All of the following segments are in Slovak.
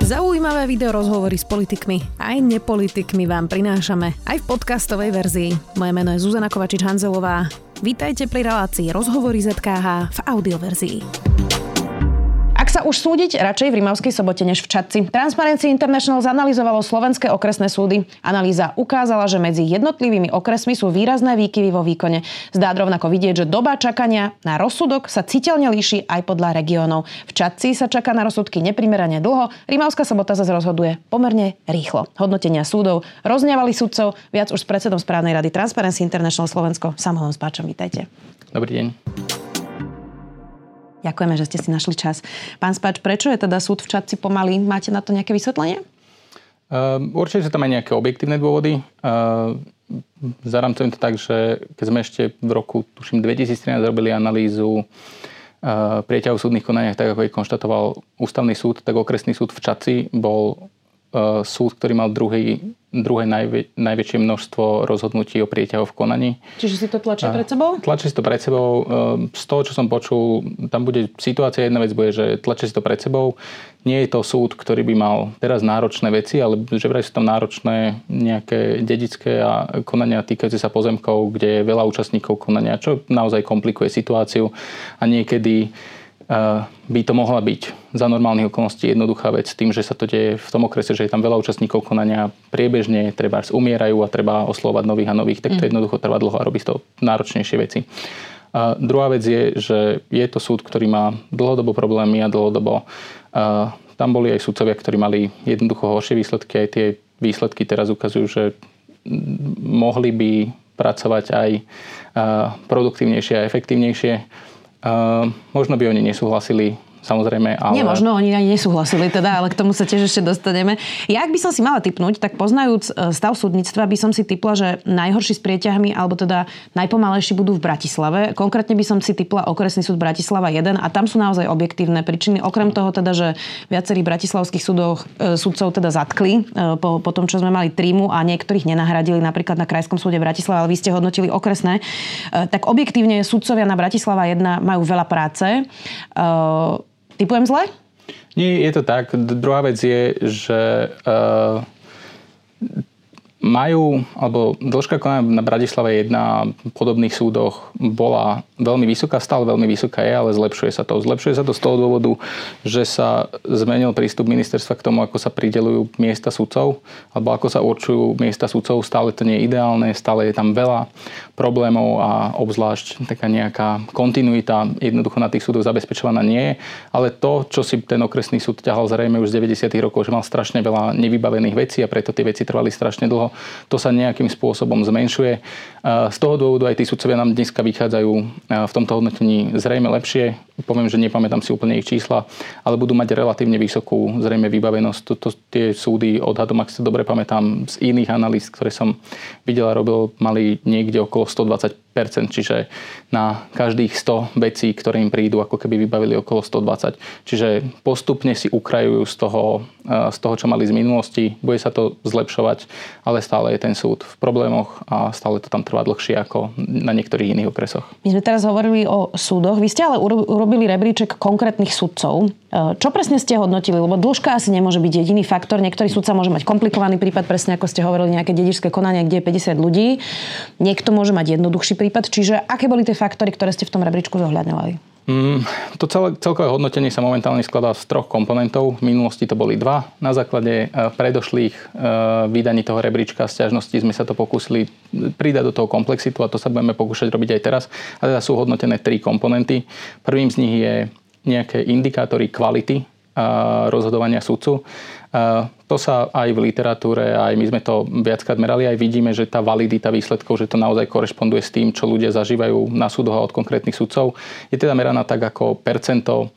Zaujímavé videorozhovory s politikmi aj nepolitikmi vám prinášame aj v podcastovej verzii. Moje meno je Zuzana Kovačič-Hanzelová. Vítajte pri relácii Rozhovory ZKH v audioverzii. Ak sa už súdiť, radšej v Rimavskej Sobote než v Čadci. Transparency International zanalyzovalo slovenské okresné súdy. Analýza ukázala, že medzi jednotlivými okresmi sú výrazné výkyvy vo výkone. Zdá rovnako vidieť, že doba čakania na rozsudok sa citeľne líši aj podľa regiónov. V Čadci sa čaká na rozsudky neprimerane dlho, Rimavská Sobota sa rozhoduje pomerne rýchlo. Hodnotenia súdov rozňavali sudcov, viac už s predsedom správnej rady Transparency International Slovensko, Samuelom Spáčom. Vítajte. Dobrý deň. Ďakujeme, že ste si našli čas. Pán Spáč, prečo je teda súd v Čadci pomalý? Máte na to nejaké vysvetlenie? Určite sú tam aj nejaké objektívne dôvody. Zaramcujem to tak, že keď sme ešte v roku, tuším, 2013 robili analýzu prieťahov v súdnych konaniach, tak ako ich konštatoval ústavný súd, tak okresný súd v Čadci bol súd, ktorý mal druhé najväčšie množstvo rozhodnutí o prieťahoch v konaní. Čiže si to tlačia pred sebou? Tlačí si to pred sebou. Z toho, čo som počul, tam bude situácia, jedna vec bude, že tlačí si to pred sebou. Nie je to súd, ktorý by mal teraz náročné veci, ale že vraj sú tam náročné nejaké dedické a konania týkajúce sa pozemkov, kde je veľa účastníkov konania, čo naozaj komplikuje situáciu a niekedy by to mohla byť za normálnych okolností jednoduchá vec tým, že sa to deje v tom okrese, že je tam veľa účastníkov konania priebežne, trebárs umierajú a treba oslovať nových a nových, tak to jednoducho trvá dlho a robí to náročnejšie veci. A druhá vec je, že je to súd, ktorý má dlhodobo problémy a dlhodobo tam boli aj sudcovia, ktorí mali jednoducho horšie výsledky. Aj tie výsledky teraz ukazujú, že mohli by pracovať aj produktívnejšie a efektívnejšie. Možno by oni nesúhlasili, samozrejme, ale... Nie, možno oni ani nesúhlasili teda, ale k tomu sa tiež ešte dostaneme. Ja, ak by som si mala tipnúť, tak poznajúc stav súdnictva, by som si tipla, že najhorší s prieťahmi, alebo teda najpomalejší budú v Bratislave. Konkrétne by som si tipla okresný súd Bratislava 1 a tam sú naozaj objektívne príčiny. Okrem toho teda, že viacerí bratislavských sudcov teda zatkli po tom, čo sme mali trímu a niektorých nenahradili, napríklad na Krajskom súde Bratislava, ale vy ste hodnotili okresné. Tak objektívne sudcovia na Bratislava 1 majú veľa práce. Typujem zle? Nie, je to tak. Druhá vec je, že alebo dĺžka konania na Bratislave 1 a podobných súdoch bola veľmi vysoká, stále veľmi vysoká je, ale zlepšuje sa to. Zlepšuje sa to z toho dôvodu, že sa zmenil prístup ministerstva k tomu, ako sa prideľujú miesta sudcov, alebo ako sa určujú miesta sudcov. Stále to nie je ideálne, stále je tam veľa problémov a obzvlášť taká nejaká kontinuita jednoducho na tých súdoch zabezpečovaná nie je. Ale to, čo si ten okresný súd ťahal zrejme už z 90. rokov, že mal strašne veľa nevybavených vecí a preto tie veci trvali strašne dlho, to sa nejakým spôsobom zmenšuje. Z toho dôvodu aj tí sudcovia nám dneska vychádzajú v tomto hodnotení zrejme lepšie. Poviem, že nepamätám si úplne ich čísla, ale budú mať relatívne vysokú zrejme vybavenosť. Tie súdy odhadom, ak si dobre pamätám, z iných analýz, ktoré som videl a robil, mali niekde okolo 120%, čiže na každých 100 vecí, ktoré im prídu, ako keby vybavili okolo 120. Čiže postupne si ukrajujú z toho, čo mali z minulosti. Bude sa to zlepšovať, ale stále je ten súd v problémoch a stále to tam trvá dlhšie ako na niektorých iných okresoch. My sme teraz hovorili o súdoch. Vy ste ale urobili rebríček konkrétnych sudcov. Čo presne ste hodnotili? Lebo dĺžka asi nemôže byť jediný faktor. Niektorý sudca môže mať komplikovaný prípad, presne ako ste hovorili, nejaké dedičské konanie, kde je 50 ľudí. Niekto môže mať jednoduchší prípad. Čiže aké boli tie faktory, ktoré ste v tom rebríčku zohľadňovali? To celkové hodnotenie sa momentálne skladá z 3 komponentov. V minulosti to boli 2. Na základe predošlých vydaní toho rebríčka sťažností sme sa to pokúsili pridať do toho komplexitu a to sa budeme pokúšať robiť aj teraz. A teda sú hodnotené 3 komponenty. Prvým z nich je nejaké indikátory kvality rozhodovania sudcu. To sa aj v literatúre, aj my sme to viackrát merali, aj vidíme, že tá validita výsledkov, že to naozaj korešponduje s tým, čo ľudia zažívajú na súdoch a od konkrétnych sudcov. Je teda meraná tak ako percento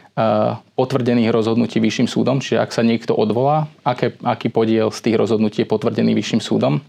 potvrdených rozhodnutí vyšším súdom, čiže ak sa niekto odvolá, aký podiel z tých rozhodnutí je potvrdený vyšším súdom.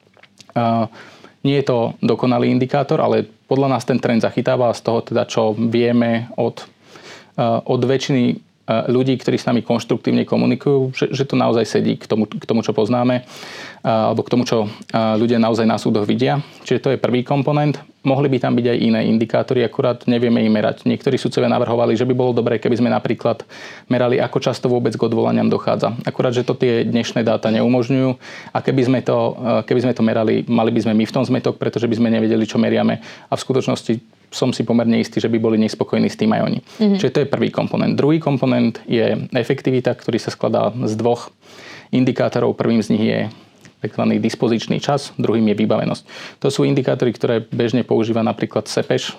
Nie je to dokonalý indikátor, ale podľa nás ten trend zachytáva z toho, teda, čo vieme od väčšiny ľudí, ktorí s nami konštruktívne komunikujú, že to naozaj sedí k tomu, čo poznáme, alebo k tomu, čo ľudia naozaj na súdoch vidia. Čiže to je prvý komponent. Mohli by tam byť aj iné indikátory, akurát nevieme ich merať. Niektorí sudcovia navrhovali, že by bolo dobré, keby sme napríklad merali, ako často vôbec k odvolaniam dochádza. Akurát, že to tie dnešné dáta neumožňujú a keby sme to merali, mali by sme my v tom zmetok, pretože by sme nevedeli, čo meriame a v skutočnosti som si pomerne istý, že by boli nespokojní s tým aj oni. Čiže to je prvý komponent. Druhý komponent je efektivita, ktorý sa skladá z dvoch indikátorov. Prvým z nich je takzvaný dispozičný čas, druhým je vybavenosť. To sú indikátory, ktoré bežne používa napríklad CEPEŠ,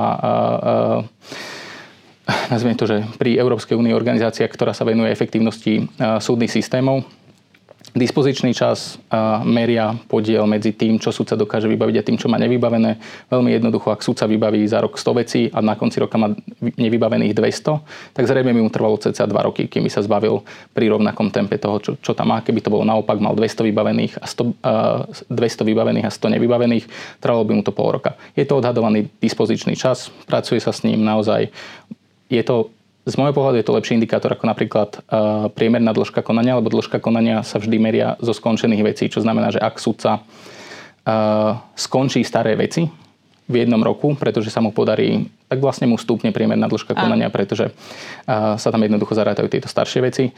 nazvime to, že pri Európskej únii organizácia, ktorá sa venuje efektívnosti súdnych systémov. Dispozičný čas meria podiel medzi tým, čo sudca dokáže vybaviť a tým, čo má nevybavené. Veľmi jednoducho, ak sudca vybaví za rok 100 vecí a na konci roka má nevybavených 200, tak zrejme mi mu trvalo cca 2 roky, kým mi sa zbavil pri rovnakom tempe toho, čo tam má. Keby to bolo naopak, mal 200 vybavených a 100 nevybavených, trvalo by mu to pol roka. Je to odhadovaný dispozičný čas, pracuje sa s ním naozaj. Z môjho pohľadu je to lepší indikátor ako napríklad priemerná dĺžka konania, lebo dĺžka konania sa vždy meria zo skončených vecí, čo znamená, že ak sudca skončí staré veci v jednom roku, pretože sa mu podarí, tak vlastne mu stúpne priemerná dĺžka konania, pretože sa tam jednoducho zarátajú tieto staršie veci.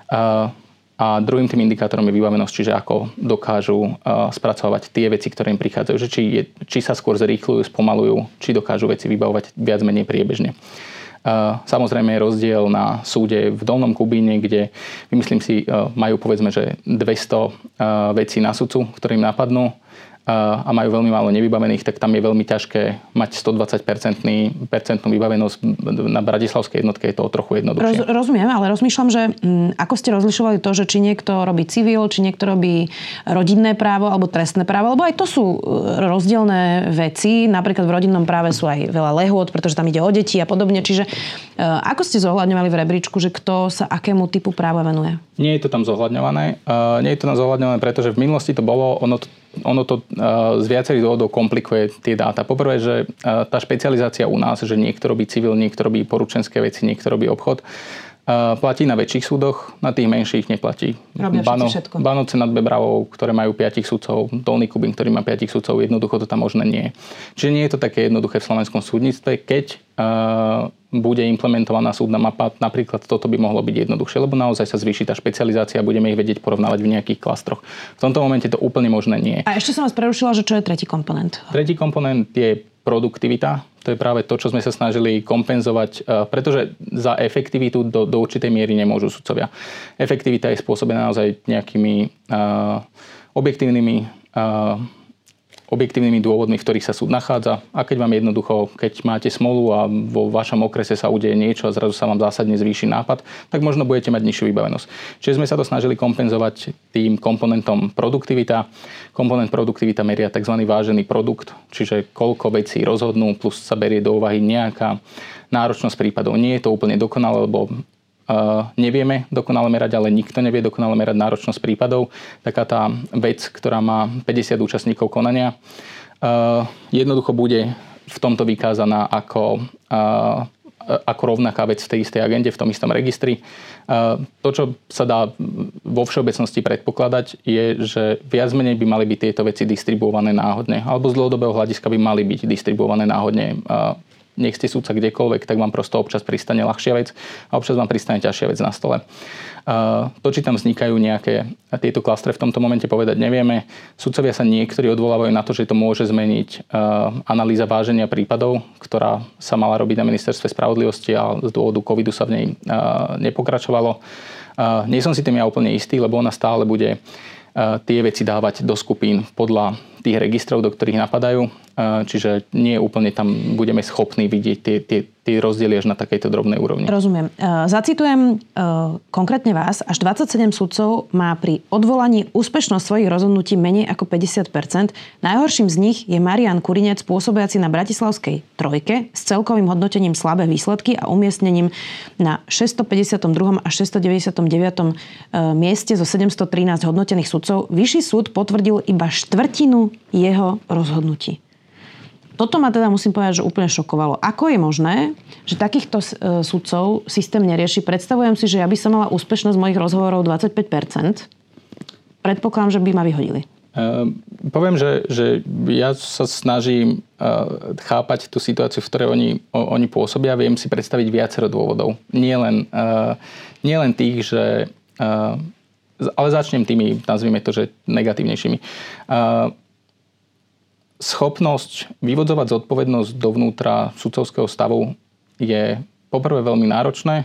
A druhým tým indikátorom je vybavenosť, čiže ako dokážu spracovať tie veci, ktoré im prichádzajú, že či sa skôr zrýchľujú, spomalujú, či dokážu veci vybavovať viac menej priebežne. Samozrejme je rozdiel na súde v Dolnom Kubíne, kde myslím si majú povedzme, že 200 vecí na sudcu, ktorým napadnú a majú veľmi málo nevybavených, tak tam je veľmi ťažké mať 120% vybavenosť. Na bratislavskej jednotke je to trochu jednoduchšie. Rozumiem, ale rozmýšľam, že ako ste rozlišovali to, že či niekto robí civil, či niekto robí rodinné právo alebo trestné právo, lebo aj to sú rozdielne veci. Napríklad v rodinnom práve sú aj veľa lehôd, pretože tam ide o deti a podobne. Čiže ako ste zohľadňovali v rebríčku, že kto sa akému typu práva venuje? Nie je to tam zohľadňované. Pretože v minulosti to bolo, ono to z viacerých dôvodov komplikuje tie dáta. Poprvé, že tá špecializácia u nás, že niekto robí civil, niekto robí poručenské veci, niekto robí obchod, platí na väčších súdoch, na tých menších neplatí. Banovce nad Bebravou, ktoré majú 5 sudcov, Dolný Kubín, ktorý má 5 sudcov, jednoducho to tam možné nie je. Čiže nie je to také jednoduché v slovenskom súdnictve, keď bude implementovaná súdna mapa, napríklad toto by mohlo byť jednoduchšie, lebo naozaj sa zvýši tá špecializácia a budeme ich vedieť porovnávať v nejakých klastroch. V tomto momente to úplne možné nie je. A ešte som vás prerušila, že čo je tretí komponent? Tretí komponent je produktivita. To je práve to, čo sme sa snažili kompenzovať, pretože za efektivitu do určitej miery nemôžu sudcovia. Efektivita je spôsobená naozaj nejakými objektívnymi dôvodmi, v ktorých sa súd nachádza. A keď vám jednoducho, keď máte smolu a vo vašom okrese sa udeje niečo a zrazu sa vám zásadne zvýši nápad, tak možno budete mať nižšiu vybavenosť. Čiže sme sa to snažili kompenzovať tým komponentom produktivita. Komponent produktivita meria tzv. Vážený produkt, čiže koľko vecí rozhodnú, plus sa berie do úvahy nejaká náročnosť prípadov. Nie je to úplne dokonalé, lebo nevieme dokonale merať, ale nikto nevie dokonale merať náročnosť prípadov. Taká tá vec, ktorá má 50 účastníkov konania, jednoducho bude v tomto vykázaná ako rovnaká vec v tej istej agende, v tom istom registri. To, čo sa dá vo všeobecnosti predpokladať, je, že viac menej by mali byť tieto veci distribuované náhodne. Alebo z dlhodobého hľadiska by mali byť distribuované náhodne. Nech ste súdca kdekoľvek, tak vám prosto občas pristane ľahšia vec a občas vám pristane ťažšia vec na stole. To, či tam vznikajú nejaké tieto klastre, v tomto momente povedať nevieme. Sudcovia sa niektorí odvolávajú na to, že to môže zmeniť analýza váženia prípadov, ktorá sa mala robiť na ministerstve spravodlivosti a z dôvodu covidu sa v nej nepokračovalo. Nie som si tým ja úplne istý, lebo ona stále bude tie veci dávať do skupín podľa tých registrov, do ktorých napadajú. Čiže nie úplne tam budeme schopní vidieť tie rozdiely až na takejto drobnej úrovni. Rozumiem. Zacitujem konkrétne vás. Až 27 sudcov má pri odvolaní úspešnosť svojich rozhodnutí menej ako 50%. Najhorším z nich je Marián Kurinec, pôsobiaci na bratislavskej trojke s celkovým hodnotením slabé výsledky a umiestnením na 652. a 699. mieste zo 713 hodnotených sudcov. Vyšší súd potvrdil iba štvrtinu jeho rozhodnutí. toto ma teda musím povedať, že úplne šokovalo. Ako je možné, že takýchto sudcov systém nerieši? Predstavujem si, že ja by som mala úspešnosť mojich rozhovorov 25%. Predpokladám, že by ma vyhodili. Poviem, že ja sa snažím chápať tú situáciu, v ktorej oni pôsobia. Viem si predstaviť viacero dôvodov. Nie len tých, že... ale začnem tými, nazvime to, že negatívnejšími. Schopnosť vyvodzovať zodpovednosť dovnútra sudcovského stavu je poprvé veľmi náročné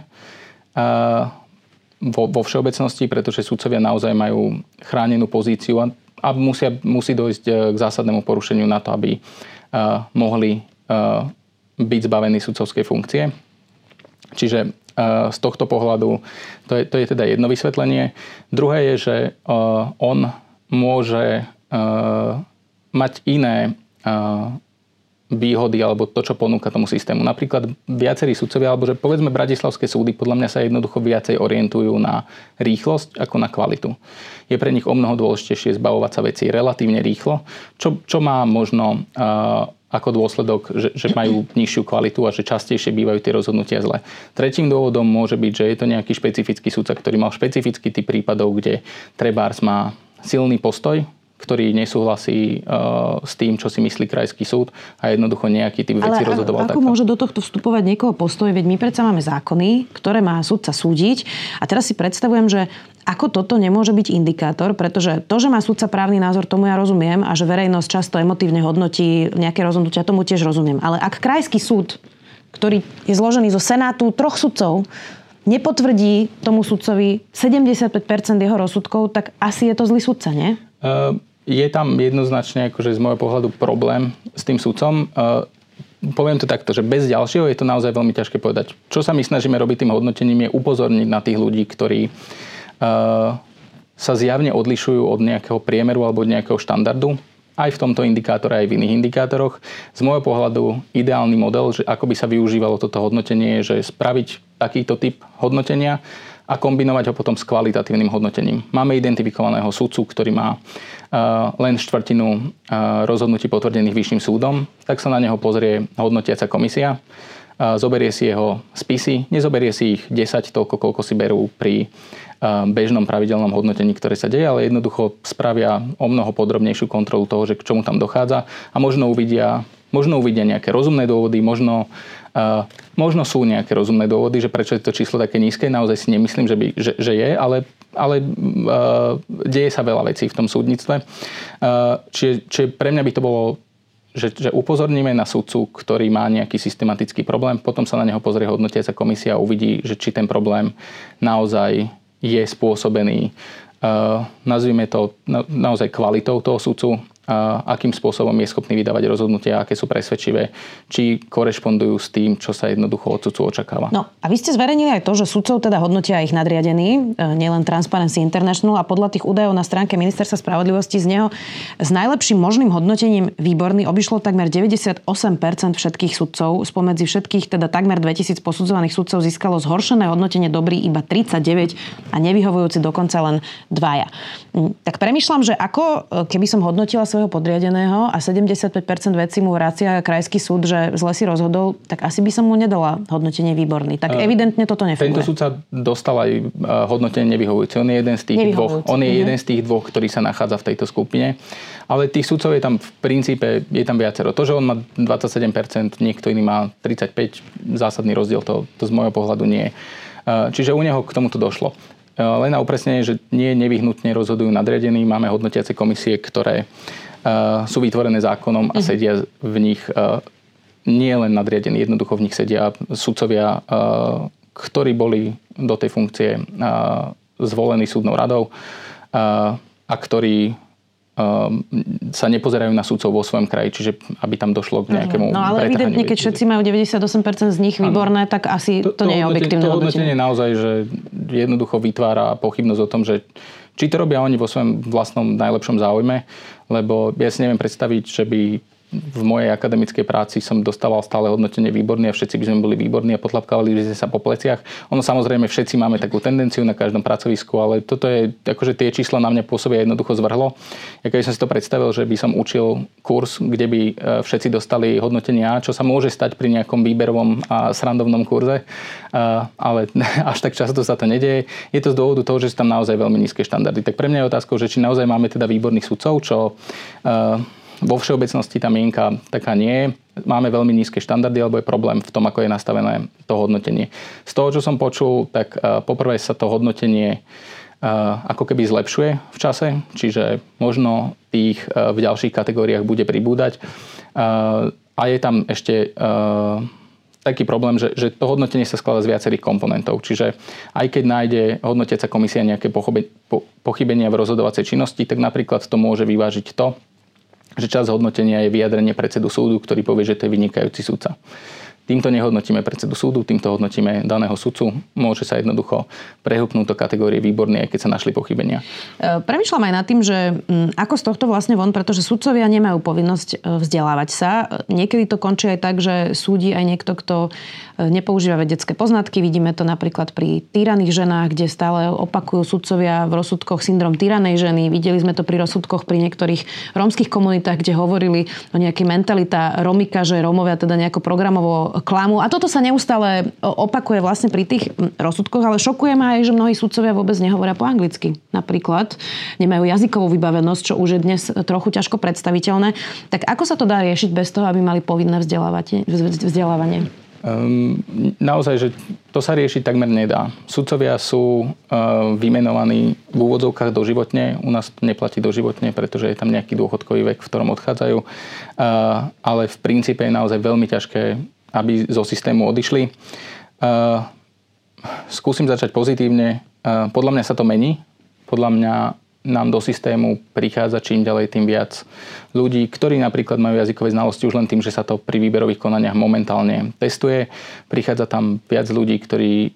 vo všeobecnosti, pretože sudcovia naozaj majú chránenú pozíciu a musí dojsť k zásadnému porušeniu na to, aby mohli byť zbavení sudcovskej funkcie. Čiže z tohto pohľadu to je teda jedno vysvetlenie. Druhé je, že on môže mať iné výhody alebo to, čo ponúka tomu systému. Napríklad viacerí sudcovia, alebo že povedzme bratislavské súdy podľa mňa sa jednoducho viacej orientujú na rýchlosť ako na kvalitu. Je pre nich omnoho dôležitejšie zbavovať sa vecí relatívne rýchlo, čo má možno ako dôsledok, že majú nižšiu kvalitu a že častejšie bývajú tie rozhodnutia zle. Tretím dôvodom môže byť, že je to nejaký špecifický sudca, ktorý mal špecifický typ prípadov, kde trebárs má silný postoj, ktorý nesúhlasí s tým, čo si myslí krajský súd a jednoducho nejaký typ veci rozhodoval takto. Ale ako môže do tohto vstupovať niekoho postoj? Veď my predsa máme zákony, ktoré má sudca súdiť. A teraz si predstavujem, že ako toto nemôže byť indikátor, pretože to, že má sudca právny názor, tomu ja rozumiem a že verejnosť často emotívne hodnotí nejaké rozhodnutia, tomu tiež rozumiem. Ale ak krajský súd, ktorý je zložený zo senátu 3 sudcov, nepotvrdí tomu sudcovi 75% jeho rozsudkov, tak asi je to zlý sudca, nie? Je tam jednoznačne akože z môjho pohľadu problém s tým sudcom. Poviem to takto, že bez ďalšieho je to naozaj veľmi ťažké povedať. Čo sa my snažíme robiť tým hodnotením je upozorniť na tých ľudí, ktorí sa zjavne odlišujú od nejakého priemeru alebo od nejakého štandardu. Aj v tomto indikátore, aj v iných indikátoroch. Z môjho pohľadu ideálny model, že ako by sa využívalo toto hodnotenie, je, že spraviť takýto typ hodnotenia a kombinovať ho potom s kvalitatívnym hodnotením. Máme identifikovaného sudcu, ktorý má len 1/4 rozhodnutí potvrdených Vyšším súdom, tak sa na neho pozrie hodnotiaca komisia, zoberie si jeho spisy, nezoberie si ich 10, toľko, koľko si berú pri bežnom pravidelnom hodnotení, ktoré sa deje, ale jednoducho spravia o mnoho podrobnejšiu kontrolu toho, že k čomu tam dochádza a možno uvidia nejaké rozumné dôvody, možno sú nejaké rozumné dôvody, že prečo je to číslo také nízke. Naozaj si nemyslím, že je, ale deje sa veľa vecí v tom súdnictve. Čiže pre mňa by to bolo, že upozorníme na sudcu, ktorý má nejaký systematický problém, potom sa na neho pozrie hodnotiaca komisia a uvidí, že či ten problém naozaj je spôsobený, nazvime to naozaj kvalitou toho sudcu, akým spôsobom je schopný vydávať rozhodnutia, aké sú presvedčivé, či korešpondujú s tým, čo sa jednoducho od sudcu očakáva. No a vy ste zverejnili aj to, že sudcov teda hodnotia ich nadriadení, nielen Transparency International, a podľa tých údajov na stránke Ministerstva spravodlivosti z neho s najlepším možným hodnotením výborný obišlo takmer 98% všetkých sudcov. Spomedzi všetkých teda takmer 2000 posudzovaných sudcov získalo zhoršené hodnotenie dobrý iba 39 a nevyhovujúci dokonca len 2. Tak premýšľam, že ako keby som hodnotila svojho podriadeného a 75% vecí mu vracia krajský súd, že zle si rozhodol, tak asi by som mu nedala hodnotenie výborný. Tak evidentne toto nefunguje. Tento súdca dostal aj hodnotenie nevyhovujúce. On je jeden z tých dvoch. On je jeden z tých dvoch, ktorý sa nachádza v tejto skupine. Ale tých sudcov je tam v princípe viacero. To, že on má 27%, niekto iný má 35%, zásadný rozdiel, to z môjho pohľadu nie je. Čiže u neho k tomuto došlo. Len na upresnenie, že nie nevyhnutne rozhodujú nadriadení. Máme hodnotiace komisie, ktoré sú vytvorené zákonom a sedia v nich nie len nadriadení, jednoducho v nich sedia sudcovia, ktorí boli do tej funkcie zvolení súdnou radou a ktorí sa nepozerajú na sudcov vo svojom kraji, čiže aby tam došlo k nejakému No ale evidentne, keď všetci majú 98% z nich výborné, tak asi to nie je objektívne hodnotenie. To hodnotenie naozaj, že jednoducho vytvára pochybnosť o tom, že či to robia oni vo svojom vlastnom najlepšom záujme, lebo ja si neviem predstaviť, že by v mojej akademickej práci som dostával stále hodnotenie výborný a všetci by sme boli výborní a potlapkávali by sme sa po pleciach. Ono samozrejme všetci máme takú tendenciu na každom pracovisku, ale toto je, akože tie čísla na mňa pôsobia jednoducho zvrhlo. Ja keby som si to predstavil, že by som učil kurz, kde by všetci dostali hodnotenie A, čo sa môže stať pri nejakom výberovom a srandovnom kurze, ale až tak často sa to nedeje. Je to z dôvodu toho, že sú tam naozaj veľmi nízke štandardy. Tak pre mňa je otázkou, že či naozaj máme teda výborných sudcov, čo vo všeobecnosti tá mienka taká nie je. Máme veľmi nízke štandardy, alebo je problém v tom, ako je nastavené to hodnotenie. Z toho, čo som počul, tak poprvé sa to hodnotenie ako keby zlepšuje v čase, čiže možno tých v ďalších kategóriách bude pribúdať. A je tam ešte taký problém, že to hodnotenie sa skladá z viacerých komponentov. Čiže aj keď nájde hodnotiaca komisia nejaké pochybenia v rozhodovacej činnosti, tak napríklad to môže vyvážiť to, že časť hodnotenia je vyjadrenie predsedu súdu, ktorý povie, že to je vynikajúci sudca. Týmto nehodnotíme predsedu súdu, týmto hodnotíme daného sudcu. Môže sa jednoducho prehúpnúť do kategórie výborný, aj keď sa našli pochybenia. Premýšľam aj nad tým, že ako z tohto vlastne von, pretože sudcovia nemajú povinnosť vzdelávať sa. Niekedy to končí aj tak, že súdi aj niekto, kto nepoužíva vedecké poznatky. Vidíme to napríklad pri týraných ženách, kde stále opakujú sudcovia v rozsudkoch syndrom týranej ženy. Videli sme to pri rozsudkoch pri niektorých rómskych komunitách, kde hovorili o nejakej mentalita Romika, že Rómovia teda nejako programovo klamu. A toto sa neustále opakuje vlastne pri tých rozsudkoch, ale šokuje ma aj, že mnohí sudcovia vôbec nehovoria po anglicky. Napríklad nemajú jazykovú vybavenosť, čo už je dnes trochu ťažko predstaviteľné. Tak ako sa to dá riešiť bez toho, aby mali povinné vzdelávanie? Naozaj, že to sa riešiť takmer nedá. Sudcovia sú vymenovaní v úvodzovkách doživotne. U nás to neplatí doživotne, pretože je tam nejaký dôchodkový vek, v ktorom odchádzajú. Ale v princípe je naozaj veľmi ťažké, aby zo systému odišli. Skúsim začať pozitívne. Podľa mňa sa to mení. Podľa mňa nám do systému prichádza čím ďalej tým viac ľudí, ktorí napríklad majú jazykové znalosti už len tým, že sa to pri výberových konaniach momentálne testuje. Prichádza tam viac ľudí, ktorí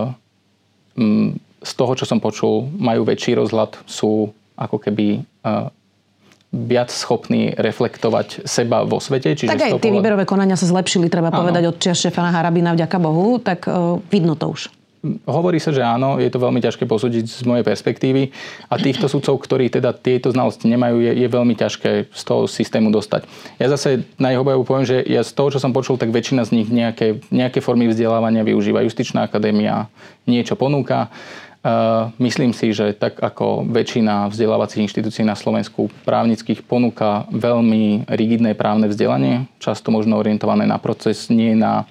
z toho, čo som počul, majú väčší rozhľad, sú ako keby viac schopní reflektovať seba vo svete. Čiže tak aj tie výberové konania sa zlepšili, treba povedať, od čias Štefana Harabina, vďaka Bohu, tak vidno to už. Hovorí sa, že áno, je to veľmi ťažké posúdiť z mojej perspektívy a týchto sudcov, ktorí teda tieto znalosti nemajú, je veľmi ťažké z toho systému dostať. Ja zase na ich obhajobu poviem, že ja z toho, čo som počul, tak väčšina z nich nejaké formy vzdelávania využíva. Justičná akadémia niečo ponúka. Myslím si, že tak ako väčšina vzdelávacích inštitúcií na Slovensku právnických ponúka veľmi rigidné právne vzdelanie, často možno orientované na proces, nie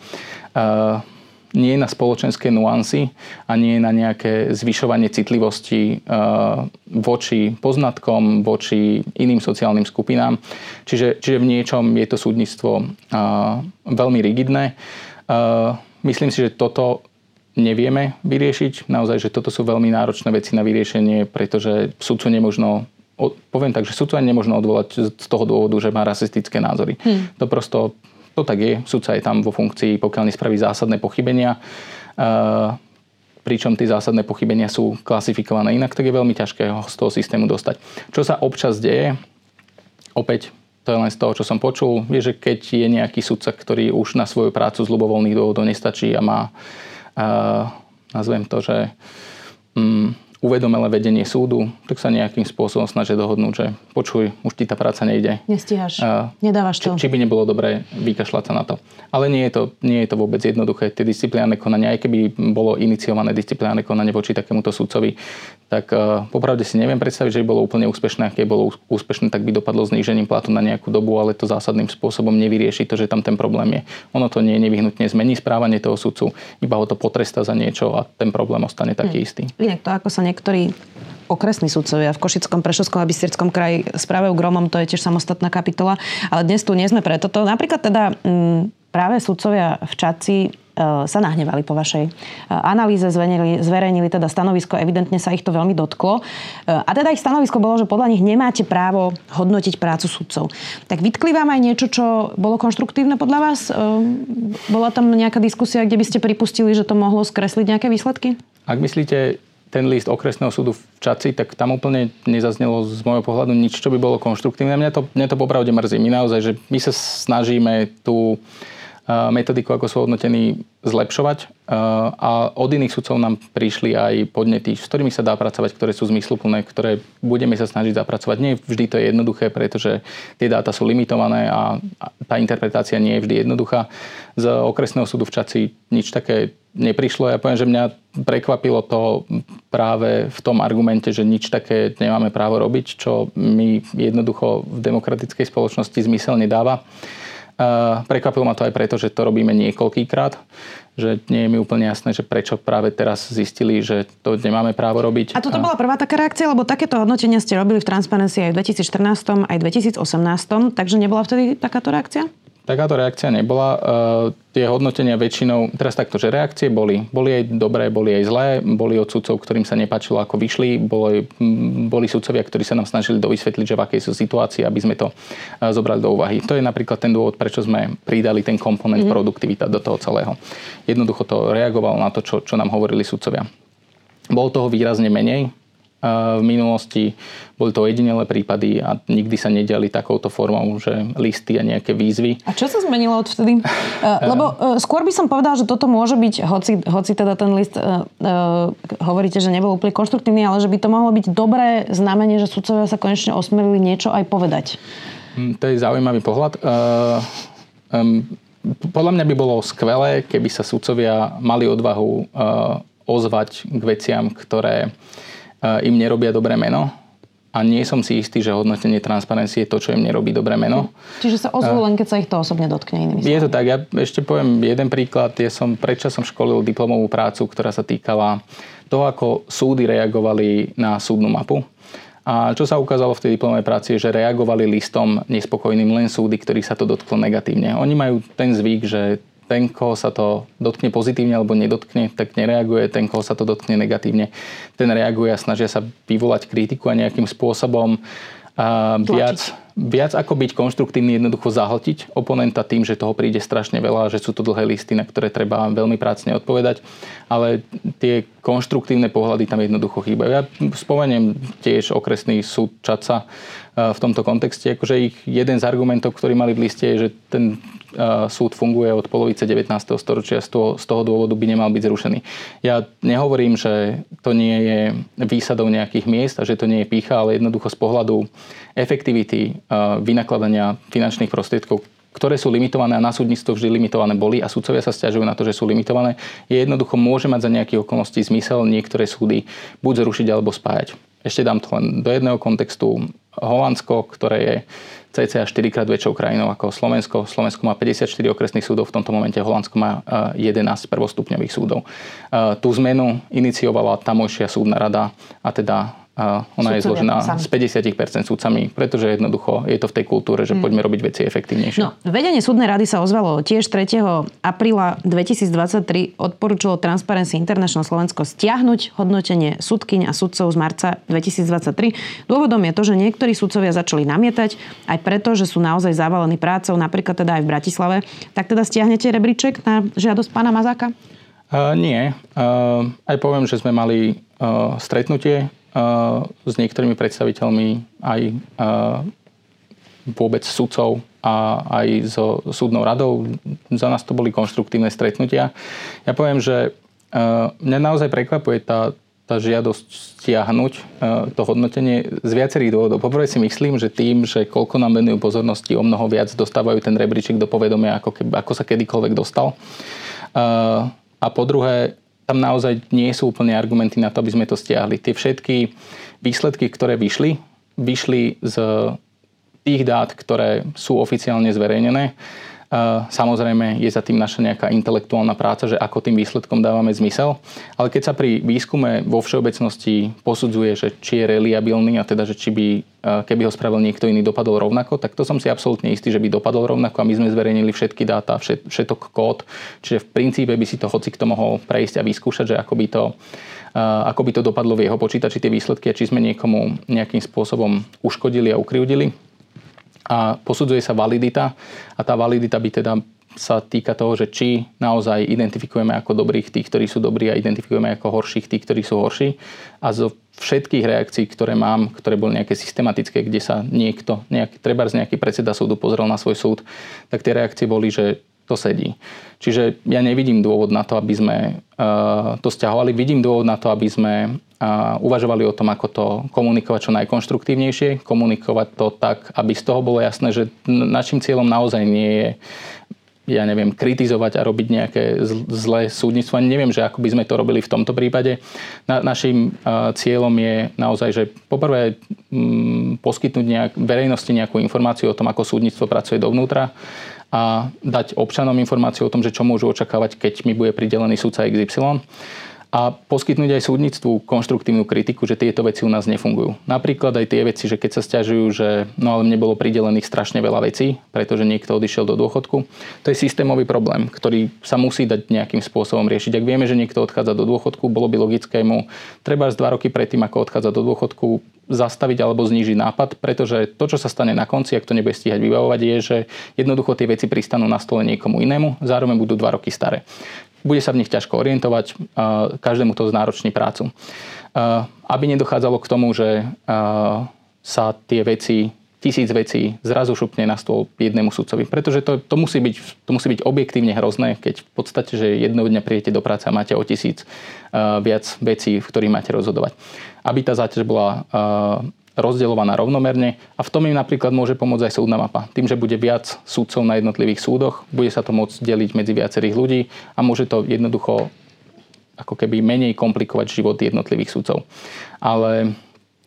na spoločenské nuancy a nie na nejaké zvyšovanie citlivosti voči poznatkom, voči iným sociálnym skupinám. Čiže v niečom je to súdnictvo veľmi rigidné. Myslím si, že toto nevieme vyriešiť. Naozaj, že toto sú veľmi náročné veci na vyriešenie, pretože sudcu nemožno, poviem tak, že sudcu nemožno odvolať z toho dôvodu, že má rasistické názory. To tak je. Sudca je tam vo funkcii, pokiaľ nespraví zásadné pochybenia. Pričom tie zásadné pochybenia sú klasifikované inak, tak je veľmi ťažké ho z toho systému dostať. Čo sa občas deje, opäť to je len z toho, čo som počul, je, že keď je nejaký sudca, ktorý už na svoju prácu z ľubovoľných dôvodov nestačí a má nazvem to, že uvedomelé vedenie súdu, tak sa nejakým spôsobom snažia dohodnúť, že počuj, už ti tá práca nejde. Nestíhaš, nedávaš to. Či by nebolo dobré vykašľať sa na to. Ale nie je to vôbec jednoduché. Tie disciplinárne konania, aj keby bolo iniciované disciplinárne konanie voči takémuto sudcovi, tak popravde si neviem predstaviť, že by bolo úplne úspešné. Keď bolo úspešné, tak by dopadlo znížením platu na nejakú dobu, ale to zásadným spôsobom nevyrieši to, že tam ten problém je. Ono to nie nevyhnutne zmení správanie toho sudcu, iba ho to potrestá za niečo a ten problém ostane taký istý. Inak to, ako sa niektorí okresní sudcovia v Košickom, Prešovskom a Bystrskom kraji správajú gromom, to je tiež samostatná kapitola, ale dnes tu nie sme pre toto. Napríklad teda práve sudcovia v Čadci sa nahnevali po vašej analýze, zverejnili teda stanovisko, evidentne sa ich to veľmi dotklo. A teda ich stanovisko bolo, že podľa nich nemáte právo hodnotiť prácu sudcov. Tak vytkli vám aj niečo, čo bolo konštruktívne podľa vás? Bola tam nejaká diskusia, kde by ste pripustili, že to mohlo skresliť nejaké výsledky? Ak myslíte ten list okresného súdu v Čadci, tak tam úplne nezaznelo z môjho pohľadu nič, čo by bolo konštruktívne. Mňa to popravde mrzí. My naozaj, že my sa snažíme tú metodiku, ako sú hodnotení, zlepšovať. A od iných sudcov nám prišli aj podnety, s ktorými sa dá pracovať, ktoré sú zmysluplné, ktoré budeme sa snažiť zapracovať. Nie vždy to je jednoduché, pretože tie dáta sú limitované a tá interpretácia nie je vždy jednoduchá. Z okresného súdu v Čadci nič také neprišlo. Ja poviem, že mňa prekvapilo to práve v tom argumente, že nič také nemáme právo robiť, čo mi jednoducho v demokratickej spoločnosti zmysel nedáva. Prekvapilo ma to aj preto, že to robíme niekoľkýkrát, že nie je mi úplne jasné, že prečo práve teraz zistili, že to nemáme právo robiť. A toto bola prvá taká reakcia, lebo takéto hodnotenia ste robili v Transparency aj v 2014, aj v 2018, takže nebola vtedy takáto reakcia? Takáto reakcia nebola. Tie hodnotenia väčšinou, teraz takto, že reakcie boli aj dobré, boli aj zlé, boli od sudcov, ktorým sa nepáčilo, ako vyšli, boli sudcovia, ktorí sa nám snažili dovysvetliť, že v akej sú situácii, aby sme to zobrali do úvahy. To je napríklad ten dôvod, prečo sme pridali ten komponent produktivita do toho celého. Jednoducho to reagovalo na to, čo nám hovorili sudcovia. Bolo toho výrazne menej. V minulosti boli to ojedinelé prípady a nikdy sa nediali takouto formou, že listy a nejaké výzvy. A čo sa zmenilo odvtedy? Lebo skôr by som povedal, že toto môže byť, hoci teda ten list hovoríte, že nebol úplne konštruktívny, ale že by to mohlo byť dobré znamenie, že sudcovia sa konečne osmelili niečo aj povedať. To je zaujímavý pohľad. Podľa mňa by bolo skvelé, keby sa sudcovia mali odvahu ozvať k veciam, ktoré im nerobia dobré meno. A nie som si istý, že hodnotenie Transparency je to, čo im nerobí dobré meno. Čiže sa ozvú len, keď sa ich to osobne dotkne, inými slovami. Je to tak. Ja ešte poviem jeden príklad. Predčasom školil diplomovú prácu, ktorá sa týkala toho, ako súdy reagovali na súdnu mapu. A čo sa ukázalo v tej diplomovej práci, je, že reagovali listom nespokojným len súdy, ktorých sa to dotklo negatívne. Oni majú ten zvyk, že ten, koho sa to dotkne pozitívne alebo nedotkne, tak nereaguje. Ten, koho sa to dotkne negatívne, ten reaguje a snažia sa vyvolať kritiku a nejakým spôsobom viac ako byť konštruktívny, jednoducho zahltiť oponenta tým, že toho príde strašne veľa, že sú to dlhé listy, na ktoré treba veľmi prácne odpovedať. Ale tie konštruktívne pohľady tam jednoducho chýbajú. Ja spomeniem tiež okresný súd Čadca v tomto kontexte. Akože ich jeden z argumentov, ktorý mali v liste, je, že ten súd funguje od polovice 19. storočia, z toho dôvodu by nemal byť zrušený. Ja nehovorím, že to nie je výsadou nejakých miest a že to nie je pýcha, ale jednoducho z pohľadu efektivity vynakladania finančných prostriedkov, ktoré sú limitované a na súdnictvo vždy limitované boli a sudcovia sa sťažujú na to, že sú limitované, je jednoducho môže mať za nejakých okolností zmysel niektoré súdy buď zrušiť alebo spájať. Ešte dám to len do jedného kontextu. Holandsko, ktoré je cca 4-krát väčšou krajinou ako Slovensko. Slovensko má 54 okresných súdov, v tomto momente Holandsko má 11 prvostupňových súdov. Tú zmenu iniciovala tamojšia súdna rada a teda ona je zložená z 50% súdcami, pretože jednoducho je to v tej kultúre, že poďme robiť veci efektívnejšie. No, vedenie súdnej rady sa ozvalo tiež 3. apríla 2023. Odporúčilo Transparency International Slovensko stiahnuť hodnotenie sudkyň a sudcov z marca 2023. Dôvodom je to, že niektorí sudcovia začali namietať, aj preto, že sú naozaj zavalení prácou, napríklad teda aj v Bratislave. Tak teda stiahnete rebríček na žiadosť pána Mazáka? Nie. Aj poviem, že sme mali stretnutie s niektorými predstaviteľmi aj vôbec sudcov a aj so súdnou radou. Za nás to boli konštruktívne stretnutia. Ja poviem, že mňa naozaj prekvapuje tá žiadosť stiahnuť to hodnotenie z viacerých dôvodov. Poprvé si myslím, že tým, že koľko nám venujú pozornosti, o mnoho viac dostávajú ten rebríček do povedomia, ako sa kedykoľvek dostal. A po druhé, tam naozaj nie sú úplne argumenty na to, aby sme to stiahli. Tie všetky výsledky, ktoré vyšli z tých dát, ktoré sú oficiálne zverejnené. Samozrejme je za tým naša nejaká intelektuálna práca, že ako tým výsledkom dávame zmysel. Ale keď sa pri výskume vo všeobecnosti posudzuje, že či je reliabilný a teda, že či by, keby ho spravil niekto iný, dopadol rovnako, tak to som si absolútne istý, že by dopadol rovnako a my sme zverejnili všetky dáta, všetok kód. Čiže v princípe by si to hocikto mohol prejsť a vyskúšať, že ako by to dopadlo v jeho počítači tie výsledky a či sme niekomu nejakým spôsobom uškodili a ukriudili. A posudzuje sa validita a tá validita by teda sa týka toho, že či naozaj identifikujeme ako dobrých tých, ktorí sú dobrí a identifikujeme ako horších tých, ktorí sú horší. A zo všetkých reakcií, ktoré mám, ktoré boli nejaké systematické, kde sa trebárs nejaký predseda súdu pozrel na svoj súd, tak tie reakcie boli, že to sedí. Čiže ja nevidím dôvod na to, aby sme to sťahovali. Vidím dôvod na to, aby sme uvažovali o tom, ako to komunikovať čo najkonštruktívnejšie, komunikovať to tak, aby z toho bolo jasné, že našim cieľom naozaj nie je, ja neviem, kritizovať a robiť nejaké zlé súdnictvo. Neviem, že ako by sme to robili v tomto prípade. Naším cieľom je naozaj, že poprvé poskytnúť verejnosti nejakú informáciu o tom, ako súdnictvo pracuje dovnútra a dať občanom informáciu o tom, že čo môžu očakávať, keď mi bude pridelený sudca XY. A poskytnúť aj súdnictvu konštruktívnu kritiku, že tieto veci u nás nefungujú. Napríklad aj tie veci, že keď sa sťažujú, že ale mne bolo pridelených strašne veľa vecí, pretože niekto odišiel do dôchodku. To je systémový problém, ktorý sa musí dať nejakým spôsobom riešiť. Ak vieme, že niekto odchádza do dôchodku, bolo by logické mu treba 2 roky predtým, ako odchádza do dôchodku, zastaviť alebo znížiť nápad, pretože to, čo sa stane na konci, ak to nebude stíhať vybavovať, je, že jednoducho tie veci pristanú na stole niekomu inému, zároveň budú 2 roky staré. Bude sa v nich ťažko orientovať, každému to znároční prácu. Aby nedochádzalo k tomu, že sa tie veci, 1000 vecí zrazu šupne na stôl jednému sudcovi. Pretože to musí byť objektívne hrozné, keď v podstate, že jedného dňa prídete do práce a máte o 1000 viac vecí, v ktorých máte rozhodovať. Aby tá záťaž bola rozdeľovaná rovnomerne a v tom im napríklad môže pomôcť aj súdna mapa. Tým, že bude viac súdcov na jednotlivých súdoch, bude sa to môcť deliť medzi viacerých ľudí a môže to jednoducho ako keby menej komplikovať život jednotlivých súdcov. Ale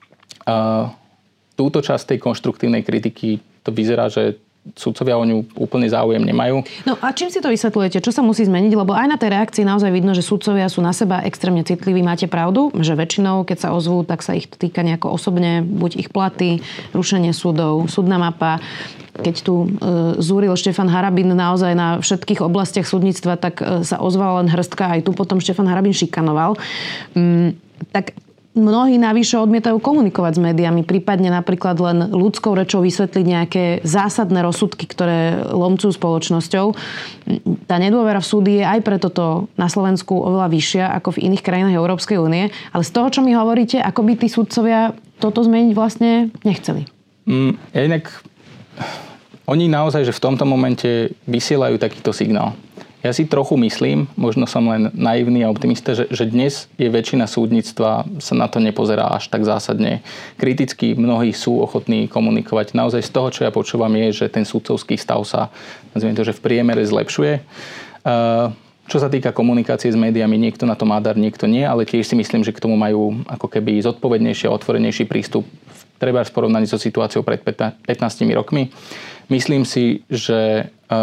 túto časť tej konštruktívnej kritiky to vyzerá, že sudcovia o ňu úplne záujem nemajú. No a čím si to vysvetľujete? Čo sa musí zmeniť? Lebo aj na tej reakcii naozaj vidno, že sudcovia sú na seba extrémne citliví. Máte pravdu, že väčšinou, keď sa ozvú, tak sa ich to týka nejako osobne, buď ich platy, rušenie súdov, súdna mapa. Keď tu zúril Štefan Harabin naozaj na všetkých oblastiach súdnictva, tak sa ozvala len hrstka. Aj tu potom Štefan Harabin šikanoval. Tak mnohí navyše odmietajú komunikovať s médiami, prípadne napríklad len ľudskou rečou vysvetliť nejaké zásadné rozsudky, ktoré lomcujú spoločnosťou. Tá nedôvera v súdy je aj preto to na Slovensku oveľa vyššia ako v iných krajinách Európskej únie. Ale z toho, čo mi hovoríte, ako by tí sudcovia toto zmeniť vlastne nechceli. Inak oni naozaj, že v tomto momente vysielajú takýto signál. Ja si trochu myslím, možno som len naivný a optimista, že dnes je väčšina súdnictva sa na to nepozerá až tak zásadne. Kriticky mnohí sú ochotní komunikovať. Naozaj z toho, čo ja počúvam, je, že ten súdcovský stav sa, nazviem to, že v priemere zlepšuje. Čo sa týka komunikácie s médiami, niekto na to má dar, niekto nie, ale tiež si myslím, že k tomu majú ako keby zodpovednejší a otvorenejší prístup treba v porovnaní so situáciou pred 15 rokmi. Myslím si, že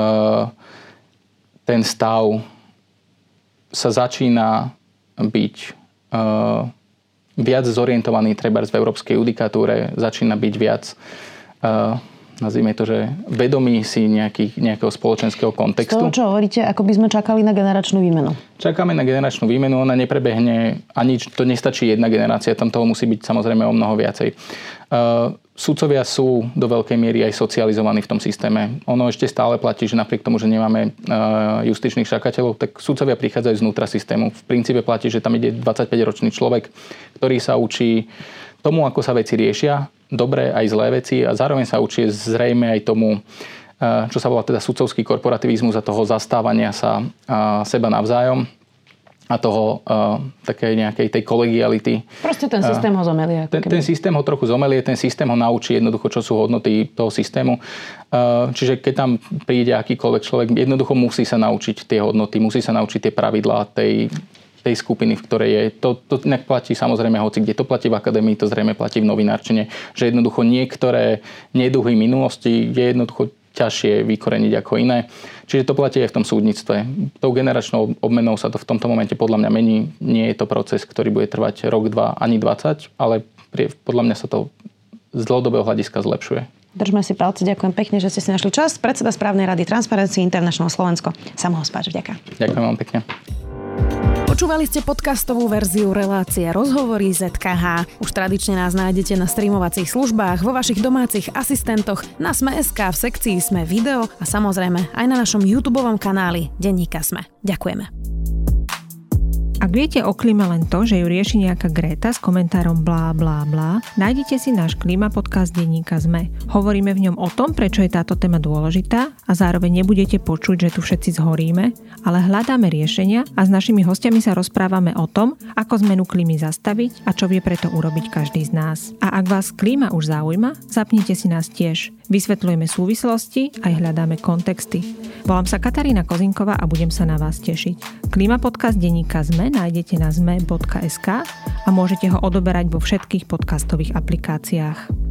ten stav sa začína byť viac zorientovaný trebárs v európskej judikatúre, začína byť viac, nazvime to, že vedomí si nejakého spoločenského kontextu. To, čo hovoríte, ako by sme čakali na generačnú výmenu? Čakáme na generačnú výmenu, ona neprebehne, ani to nestačí jedna generácia, tam toho musí byť samozrejme o mnoho viacej. Sudcovia sú do veľkej miery aj socializovaní v tom systéme. Ono ešte stále platí, že napriek tomu, že nemáme justičných čakateľov, tak sudcovia prichádzajú znútra systému. V princípe platí, že tam ide 25-ročný človek, ktorý sa učí tomu, ako sa veci riešia, dobré aj zlé veci a zároveň sa učí zrejme aj tomu, čo sa volá teda sudcovský korporativizmus a toho zastávania sa seba navzájom a toho takej nejakej tej kolegiality. Proste ten systém ho zomelie. Ten systém ho trochu zomelie, ten systém ho naučí jednoducho, čo sú hodnoty toho systému. Čiže keď tam príde akýkoľvek človek, jednoducho musí sa naučiť tie hodnoty, musí sa naučiť tie pravidlá tej skupiny, v ktorej je. To neplatí samozrejme hoci kde. To platí v akadémii, to zrejme platí v novinárčine, že jednoducho niektoré neduhy minulosti je jednoducho ťažšie vykoreniť ako iné. Čiže to platí aj v tom súdnictve. Tou generačnou obmenou sa to v tomto momente podľa mňa mení. Nie je to proces, ktorý bude trvať rok, 2, ani 20, ale podľa mňa sa to z dlhodobého hľadiska zlepšuje. Držme si palce, ďakujem pekne, že ste si našli čas. Predseda správnej rady Transparency International Slovensko. Samoho Spáč, vďaka. Ďakujem vám pekne. Počúvali ste podcastovú verziu relácie Rozhovory ZKH. Už tradične nás nájdete na streamovacích službách, vo vašich domácich asistentoch, na Sme.sk, v sekcii Sme video a samozrejme aj na našom YouTubeovom kanáli Denníka Sme. Ďakujeme. Ak viete o klíme len to, že ju rieši nejaká Greta s komentárom blá blá blá, nájdete si náš klíma podcast Denníka Sme. Hovoríme v ňom o tom, prečo je táto téma dôležitá a zároveň nebudete počuť, že tu všetci zhoríme, ale hľadáme riešenia a s našimi hostiami sa rozprávame o tom, ako zmenu klímy zastaviť a čo vie preto urobiť každý z nás. A ak vás klíma už zaujíma, zapnite si nás tiež. Vysvetľujeme súvislosti aj hľadáme kontexty. Volám sa Katarína Kozinková a budem sa na vás tešiť. Klíma podcast Denníka Sme nájdete na sme.sk a môžete ho odoberať vo všetkých podcastových aplikáciách.